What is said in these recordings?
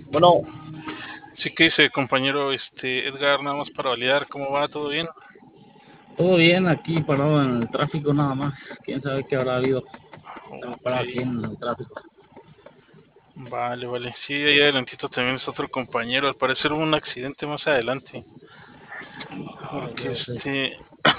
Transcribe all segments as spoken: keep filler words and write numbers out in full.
Bueno, Sí, que dice compañero este Edgar, nada más para validar cómo va, todo bien. todo bien aquí parado en el tráfico nada más. Quién sabe qué habrá habido. Estaba Ok, parado aquí en el tráfico. vale, vale. Sí, ahí adelantito también es otro compañero. Al parecer hubo un accidente más adelante. Ah, Porque debe ser. este,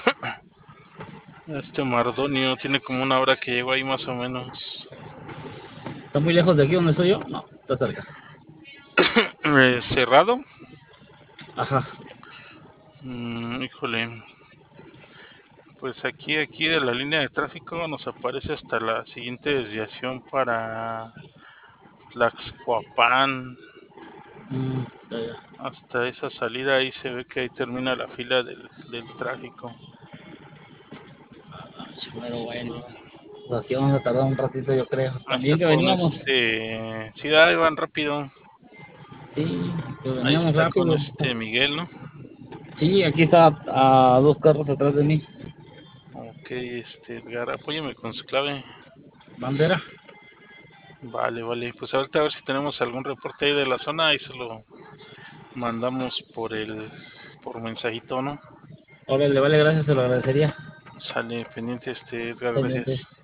este Mardonio tiene como una hora que llegó ahí más o menos. ¿Está muy lejos de aquí donde estoy yo? No, está cerca. Eh, cerrado. Ajá. Mm, híjole. Pues aquí, aquí de la línea de tráfico nos aparece hasta la siguiente desviación para Tlaxcuapan. Mm, ya, ya. Hasta esa salida ahí se ve que ahí termina la fila del, del tráfico. Ah, pero bueno. Pues aquí vamos a tardar un ratito, yo creo. Ahí está También que con veníamos. este. Sí, ahí van rápido. Sí, que Ahí veníamos está con rápido. este Miguel, ¿no? Sí, aquí está a dos carros atrás de mí. Ok, este Edgar, apóyeme con su clave. Bandera. Vale, vale. Pues ahorita a ver si tenemos algún reporte ahí de la zona y se lo mandamos por el por mensajito, ¿no? Órale, vale, gracias, se lo agradecería. Sale pendiente este Edgar, Pendiente. gracias.